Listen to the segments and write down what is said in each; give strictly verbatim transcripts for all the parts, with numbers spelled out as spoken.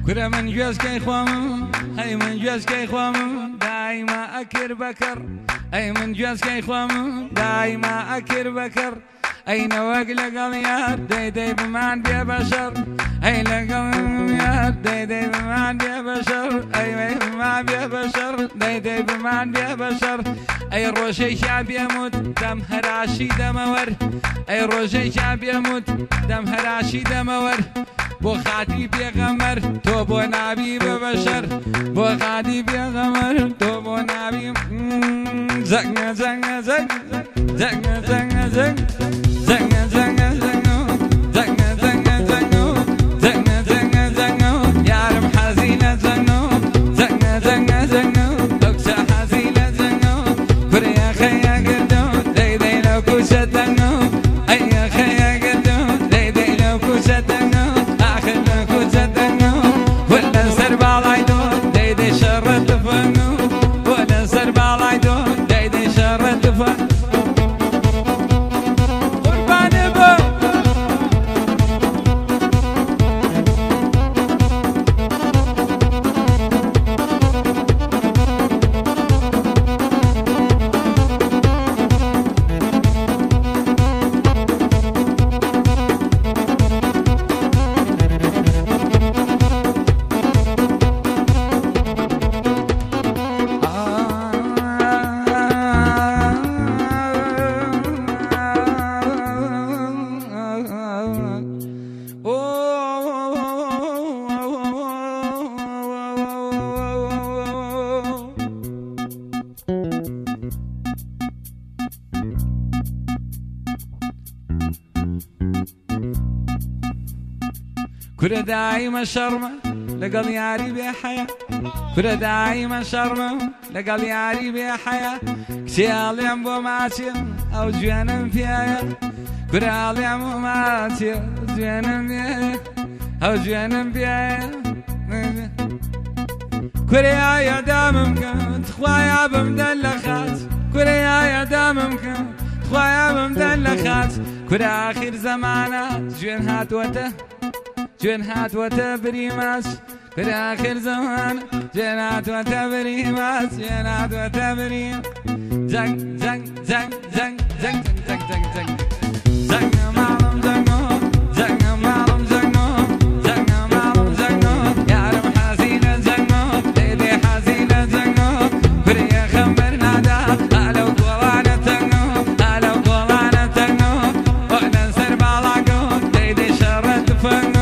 كره من جوز كي خوام هاي من جوز كي خوام دايما أكر بكر أي من جوز كي خوام دايما أكر بكر أي نواق لقليار دي دي بمان بيا بشر أي لقليار دي دي بمان بيا بشر أي بمان بيا بشر دي دي بمان بيا بشر أي روشي شاب يموت دم هراشي دمور أي روشي شاب يموت دم هراشي دمور بو خاطی پیغمبر تو بو نبی بشر بو خاطی پیغمبر تو بو نبی زنگ زنگ زنگ زنگ زنگ زنگ زنگ زنگ زنگ زنگ زنگ زنگ زنگ زنگ زنگ یارم حزینه زنگ زنگ زنگ زنگ دکتر حزینه زنگ کره خیا گردو دی دی لو کوشت زنگ ای خیا گردو دی دی لو کوشت زنگ كره دايما شرمة لقل ياري بحياة كره دايما شرمة لقل ياري بحياة كسيال ينبو ماتي أو جوانا فيها كره ينبو ماتي جوانا فيها أو جوانا فيها كره يا داممكن تخوايا بمدلخات كره يا داممكن تخوايا بمدلخات كره آخر زمانات جوان هات وته جن هات وتبري ماس كل آخر زمان جن هات وتبري ماس جن هات وتبري زنگ زنگ زنگ زنگ زنگ زنگ زنگ زنگ زنگ معلوم زنگو زنگ معلوم زنگو زنگ معلوم زنگو يعرف حزينة زنگو ليلي حزينة زنگو بري خمر نادا ألو قوانا تنگو ألو قوانا تنگو وأنا سر بالاقو ليلي شرط فنگو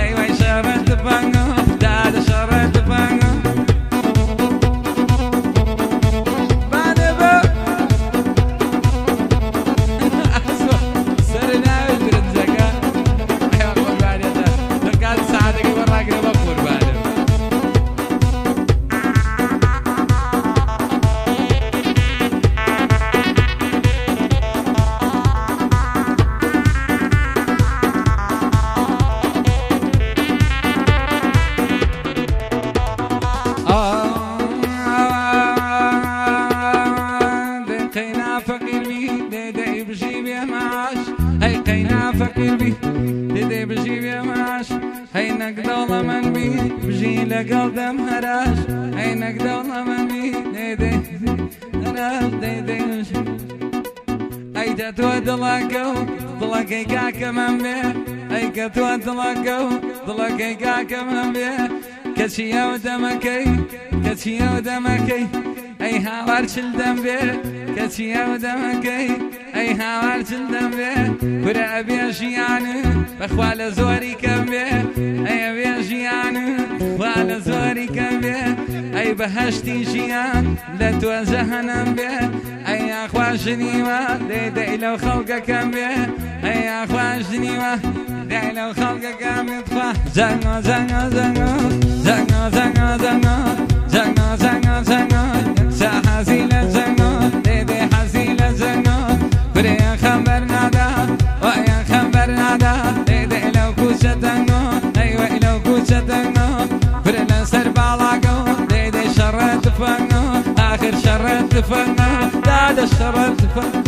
فكر بي تدي بجيب يا ماش هينك دولة من بي بجي لقل دم هراش هينك دولة من بي تدي هراش تدي أي تتوى دلقو دلقي كاك من بي أي كتوى دلقو دلقي كاك من بي كشيا ودمكي كشيا ودمكي أي هاور شلدم بي كشيا ودمكي أي هاور شلدم بي كرة أبي أشياني بخوال زوري كم بي أي أبي أشياني بخوال زوري كم بي أي بهشتي شيان لا توزهنم بي أي أخواشني ما دي دي لو خلقك كم بي أي أخواشني ما دي لو خلقك كم يطفى زنو زنو زنو زنو زنو زنو زنو زنو زنو يكسى حزيلة زنو دي دي حزيلة زنو بريا خبر نادا ويا خبر نادا دي دي لو كوشة زنو أيوة لو كوشة زنو بريا سر بالاقو دي دي شرط فنو آخر شرط فنو دادا شرط فنو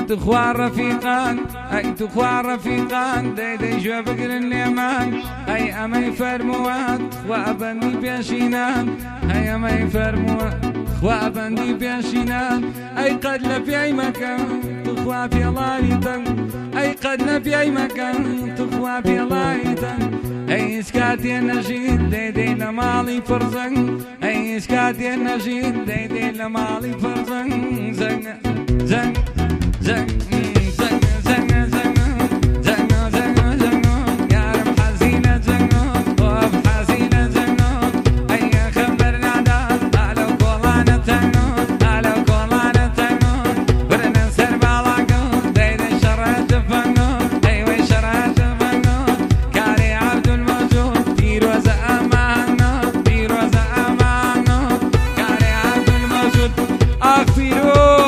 تخوا رفيقان اي تخوا رفيقان دي دي جو بقر اليمان اي امي فرموات وابني بيشينان اي امي فرموات وابني بيشينان اي قد لفي اي مكان تخوا في الله يتن اي قد لفي اي مكان تخوا في الله يتن اي اسكاتي النشيد دي دي لمالي فرزن اي اسكاتي النشيد دي دي لمالي فرزن زن زن زن زن زن زن زن زن زن يا رب حزينة زن وف حزينة زن اي خبرنا دال على كولانا تنون على كولانا تنون برنا سربالاكو دي دي شرات فنون اي وي شرات فنون كاري عبد الموجود ديروز امانو ديروز امانو كاري عبد الموجود اغفروا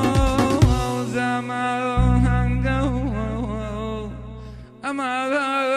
I'm